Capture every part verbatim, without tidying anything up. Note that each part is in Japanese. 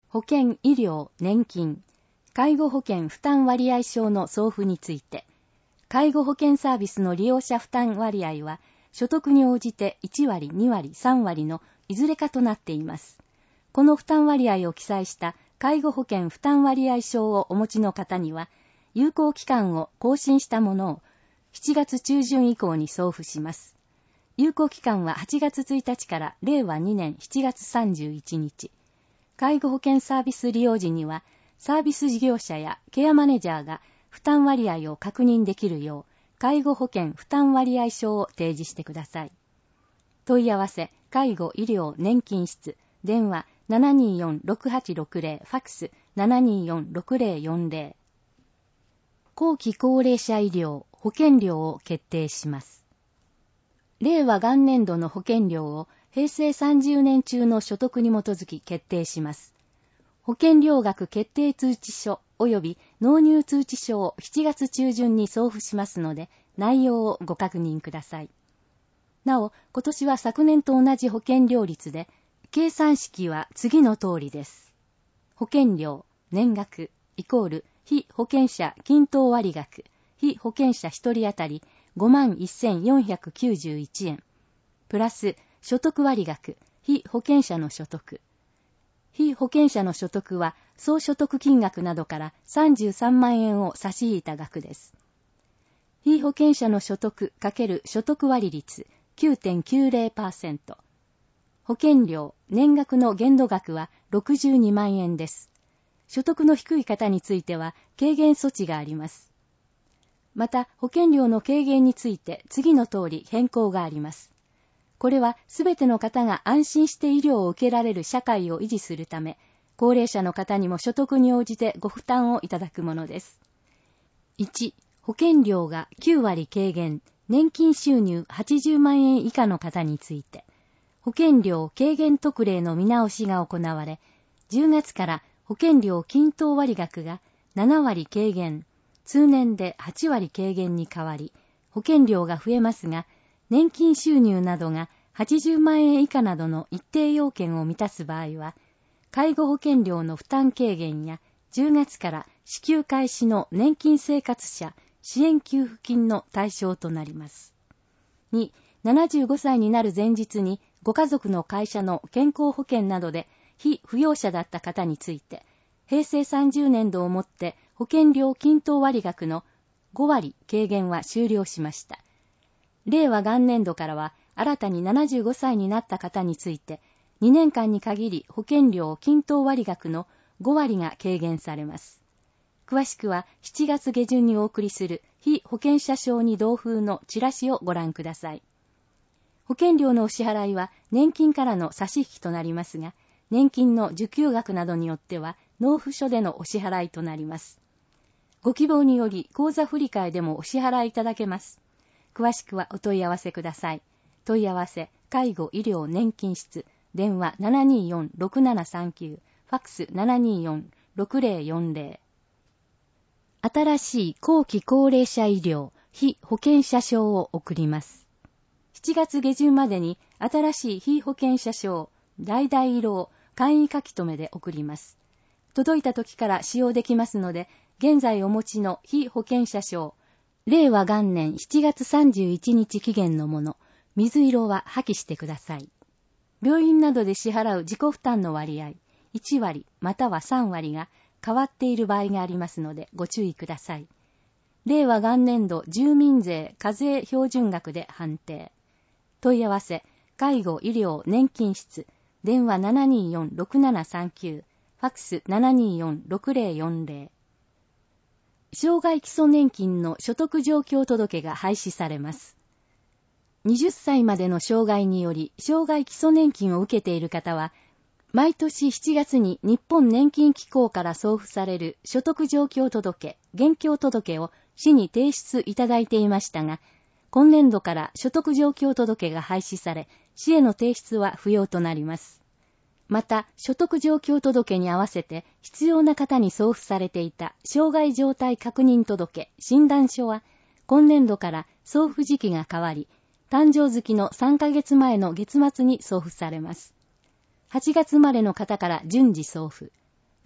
保険、医療、年金、介護保険負担割合証の送付について、介護保険サービスの利用者負担割合は、所得に応じていちわり、にわり、さんわりのいずれかとなっています。この負担割合を記載した介護保険負担割合証をお持ちの方には、有効期間を更新したものをしちがつちゅうじゅん以降に送付します。有効期間ははちがつついたちかられいわにねんしちがつさんじゅういちにち。介護保険サービス利用時には、サービス事業者やケアマネジャーが負担割合を確認できるよう、介護保険負担割合証を提示してください。問い合わせ、介護医療年金室、電話 ななにーよんろくはちろくぜろ、ファックス ななにーよんろくぜろよんぜろ。後期高齢者医療保険料を決定します。令和元年度の保険料を平成さんじゅうねん中の所得に基づき決定します。保険料額決定通知書及び納入通知書をしちがつちゅうじゅんに送付しますので、内容をご確認ください。なお、今年は昨年と同じ保険料率で、計算式は次の通りです。保険料、年額、イコール、被保険者均等割額、被保険者ひとり当たり ごまんせんよんひゃくきゅうじゅういちえん、プラス所得割額、被保険者の所得。被保険者の所得は総所得金額などからさんじゅうさんまんえんを差し引いた額です。被保険者の所得×所得割率 きゅうてんきゅうぜろパーセント。保険料、年額の限度額はろくじゅうにまんえんです。所得の低い方については軽減措置があります。また、保険料の軽減について次の通り変更があります。これはすべての方が安心して医療を受けられる社会を維持するため、高齢者の方にも所得に応じてご負担をいただくものです。いち、保険料がきゅうわり軽減、年金収入はちじゅうまんえん以下の方について、保険料軽減特例の見直しが行われ、じゅうがつから保険料均等割額がななわり軽減、通年ではちわり軽減に変わり、保険料が増えますが、年金収入などがはちじゅうまんえん以下などの一定要件を満たす場合は、介護保険料の負担軽減やじゅうがつから支給開始の年金生活者支援給付金の対象となります。に、ななじゅうごさいになる前日にご家族の会社の健康保険などで被扶養者だった方について、平成さんじゅうねんどをもって保険料均等割額のごわり軽減は終了しました。令和元年度からは新たにななじゅうごさいになった方について、にねんかんに限り保険料均等割額のごわりが軽減されます。詳しくはしちがつげじゅんにお送りする被保険者証に同封のチラシをご覧ください。保険料のお支払いは年金からの差し引きとなりますが、年金の受給額などによっては納付書でのお支払いとなります。ご希望により口座振替でもお支払いいただけます。詳しくはお問い合わせください。問い合わせ、介護医療年金室、電話 ななにーよんろくななさんきゅう、ファックス ななにーよんろくぜろよんぜろ。新しい後期高齢者医療被保険者証を送ります。しちがつげじゅんまでに新しい被保険者証、代々色を簡易書き留めで送ります。届いた時から使用できますので、現在お持ちの被保険者証、令和元年しちがつさんじゅういちにち期限のもの、水色は破棄してください。病院などで支払う自己負担の割合、いちわりまたはさんわりが変わっている場合がありますのでご注意ください。令和元年度住民税課税標準額で判定。問い合わせ、介護医療年金室、電話 ななにーよんろくななさんきゅう、ファックス ななにーよんろくぜろよんぜろ。障害基礎年金の所得状況届が廃止されます。はたちまでの障害により障害基礎年金を受けている方は、毎年しちがつに日本年金機構から送付される所得状況届、現況届を市に提出いただいていましたが、今年度から所得状況届が廃止され、市への提出は不要となります。また、所得状況届に合わせて必要な方に送付されていた障害状態確認届、診断書は、今年度から送付時期が変わり、誕生月のさんかげつまえの月末に送付されます。はちがつ生まれの方から順次送付。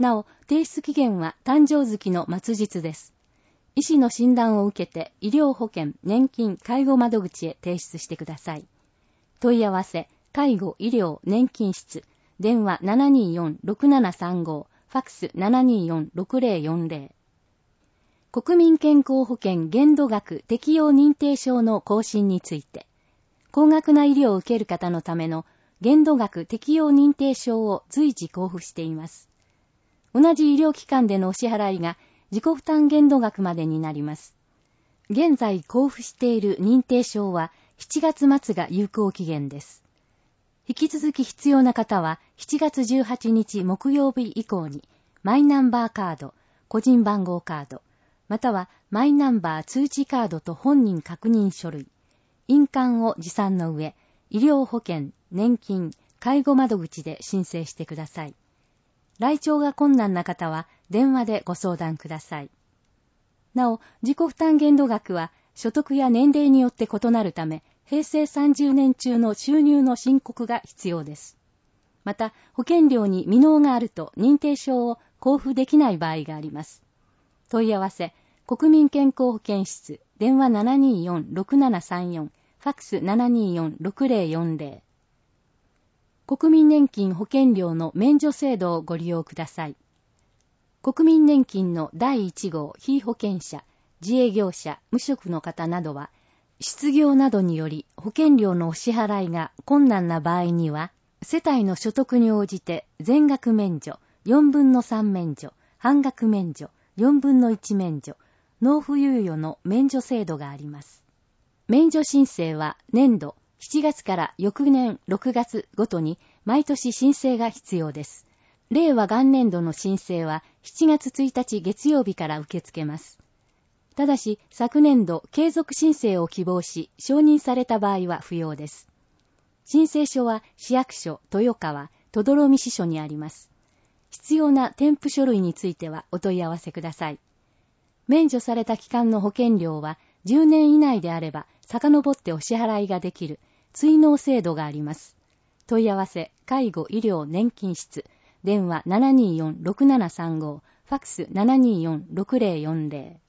なお、提出期限は誕生月の末日です。医師の診断を受けて医療保険、年金、介護窓口へ提出してください。問い合わせ、介護、医療、年金室、電話 ななにーよんろくななさんご、ファックス ななにーよんろくぜろよんぜろ。国民健康保険限度額適用認定証の更新について、高額な医療を受ける方のための限度額適用認定証を随時交付しています。同じ医療機関でのお支払いが自己負担限度額までになります。現在交付している認定証はしちがつ末が有効期限です。引き続き必要な方はしちがつじゅうはちにち木曜日以降にマイナンバーカード、個人番号カード、またはマイナンバー通知カードと本人確認書類、印鑑を持参の上、医療保険、年金、介護窓口で申請してください。来庁が困難な方は電話でご相談ください。なお、自己負担限度額は所得や年齢によって異なるため、平成さんじゅうねん中の収入の申告が必要です。また、保険料に未納があると認定証を交付できない場合があります。問い合わせ、国民健康保険室、電話 ななにーよんろくななさんよん、ファックス ななにーよんろくぜろよんぜろ。国民年金保険料の免除制度をご利用ください。国民年金のだいいち号被保険者、自営業者、無職の方などは、失業などにより保険料のお支払いが困難な場合には、世帯の所得に応じて全額免除、よんぶんのさん免除、半額免除、よんぶんのいち免除、納付猶予の免除制度があります。免除申請は年度しちがつから翌年ろくがつごとに毎年申請が必要です。令和元年度の申請はしちがつついたち月曜日から受け付けます。ただし、昨年度継続申請を希望し、承認された場合は不要です。申請書は市役所、豊川、等々力支所にあります。必要な添付書類についてはお問い合わせください。免除された期間の保険料はじゅうねん以内であれば遡ってお支払いができる追納制度があります。問い合わせ、介護、医療、年金室、電話 ななにーよんろくななさんご、ファックス ななにーよんろくぜろよんぜろ。